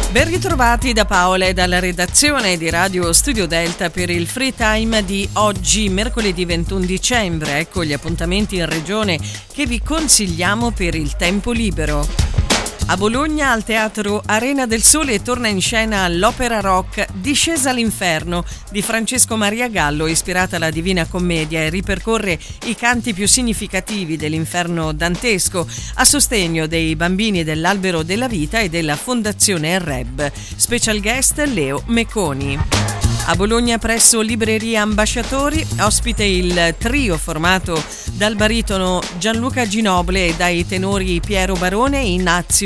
Ben ritrovati da Paola e dalla redazione di Radio Studio Delta per il Free Time di oggi, mercoledì 21 dicembre. Ecco gli appuntamenti in regione che vi consigliamo per il tempo libero. A Bologna, al Teatro Arena del Sole, torna in scena l'opera rock Discesa all'Inferno di Francesco Maria Gallo, ispirata alla Divina Commedia, e ripercorre i canti più significativi dell'inferno dantesco a sostegno dei bambini dell'Albero della Vita e della Fondazione REB. Special guest Leo Mecconi. A Bologna, presso Libreria Ambasciatori, ospite il trio formato dal baritono Gianluca Ginoble e dai tenori Piero Barone e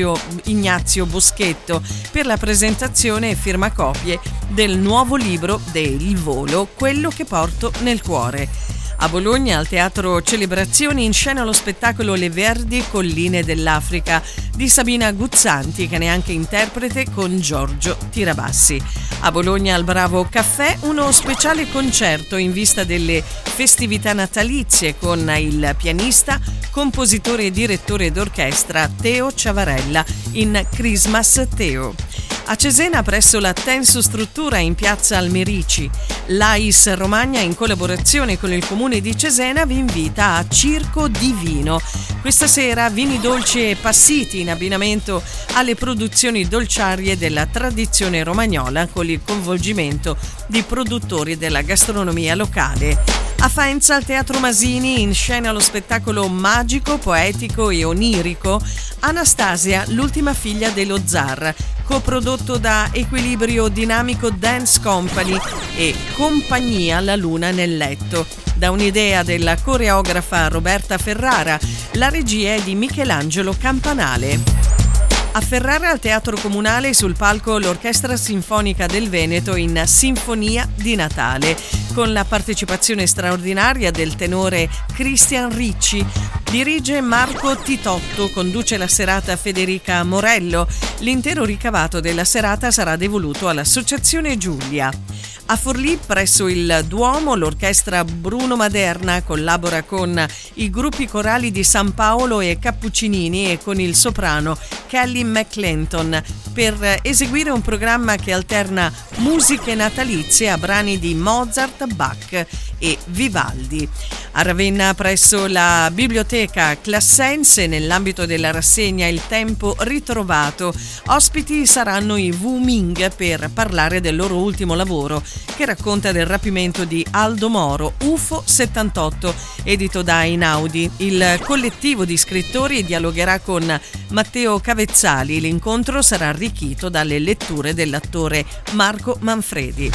Ignazio Boschetto per la presentazione e firmacopie del nuovo libro del Volo, Quello che porto nel cuore. A Bologna, al Teatro Celebrazioni, in scena lo spettacolo Le Verdi Colline dell'Africa di Sabina Guzzanti, che ne è anche interprete con Giorgio Tirabassi. A Bologna, al Bravo Caffè, uno speciale concerto in vista delle festività natalizie con il pianista, compositore e direttore d'orchestra Teo Ciavarella in Christmas Teo. A Cesena, presso la Tenso Struttura in piazza Almerici, l'AIS Romagna, in collaborazione con il comune di Cesena, vi invita a Circo di Vino. Questa sera vini dolci e passiti in abbinamento alle produzioni dolciarie della tradizione romagnola, con il coinvolgimento di produttori della gastronomia locale. A Faenza, al Teatro Masini, in scena lo spettacolo magico, poetico e onirico Anastasia, l'ultima figlia dello zar, coprodotto da Equilibrio Dinamico Dance Company e Compagnia La Luna nel Letto. Da un'idea della coreografa Roberta Ferrara, la regia è di Michelangelo Campanale. A Ferrara, al Teatro Comunale, sul palco l'Orchestra Sinfonica del Veneto in Sinfonia di Natale, con la partecipazione straordinaria del tenore Cristian Ricci. Dirige Marco Titotto, conduce la serata Federica Morello. L'intero ricavato della serata sarà devoluto all'Associazione Giulia. A Forlì, presso il Duomo, l'orchestra Bruno Maderna collabora con i gruppi corali di San Paolo e Cappuccinini e con il soprano Kelly McClinton per eseguire un programma che alterna musiche natalizie a brani di Mozart, Bach e Vivaldi. A Ravenna, presso la Biblioteca Classense, nell'ambito della rassegna Il Tempo Ritrovato, ospiti saranno i Wu Ming per parlare del loro ultimo lavoro, che racconta del rapimento di Aldo Moro, UFO 78, edito da Einaudi. Il collettivo di scrittori dialogherà con Matteo Cavezzali. L'incontro sarà arricchito dalle letture dell'attore Marco Manfredi.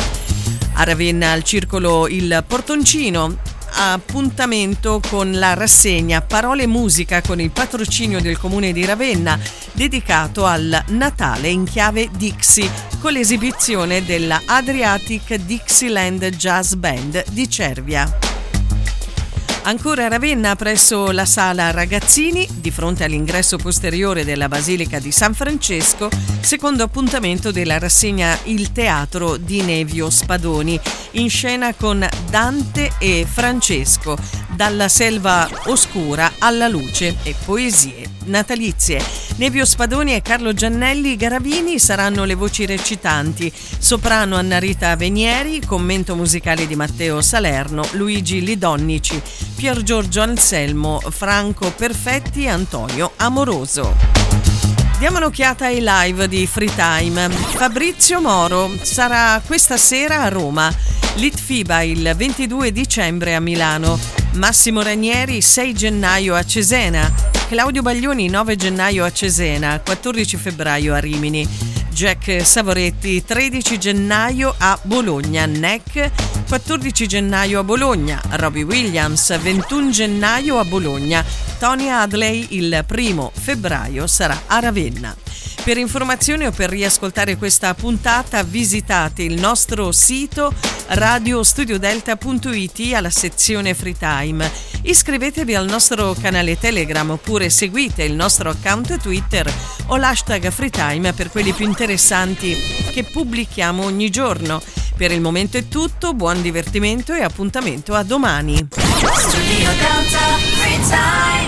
A Ravenna, al Circolo Il Portoncino, appuntamento con la rassegna Parole e Musica con il patrocinio del Comune di Ravenna, dedicato al Natale in chiave Dixie, con l'esibizione della Adriatic Dixieland Jazz Band di Cervia. Ancora a Ravenna, presso la Sala Ragazzini, di fronte all'ingresso posteriore della Basilica di San Francesco, secondo appuntamento della rassegna Il Teatro di Nevio Spadoni, in scena con Dante e Francesco, dalla selva oscura alla luce, e poesie natalizie. Nevio Spadoni e Carlo Giannelli Garavini saranno le voci recitanti, soprano Anna Rita Venieri, commento musicale di Matteo Salerno, Luigi Lidonnici, Pier Giorgio Anselmo, Franco Perfetti e Antonio Amoroso. Diamo un'occhiata ai live di Free Time. Fabrizio Moro sarà questa sera a Roma, Litfiba il 22 dicembre a Milano, Massimo Ranieri 6 gennaio a Cesena, Claudio Baglioni 9 gennaio a Cesena, 14 febbraio a Rimini, Jack Savoretti 13 gennaio a Bologna, NEC 14 gennaio a Bologna, Robbie Williams 21 gennaio a Bologna, Tony Hadley il 1 febbraio sarà a Ravenna. Per informazioni o per riascoltare questa puntata visitate il nostro sito radiostudiodelta.it alla sezione Free Time. Iscrivetevi al nostro canale Telegram oppure seguite il nostro account Twitter o l'hashtag Free Time per quelli più interessanti che pubblichiamo ogni giorno. Per il momento è tutto, buon divertimento e appuntamento a domani. Studio Delta Free Time.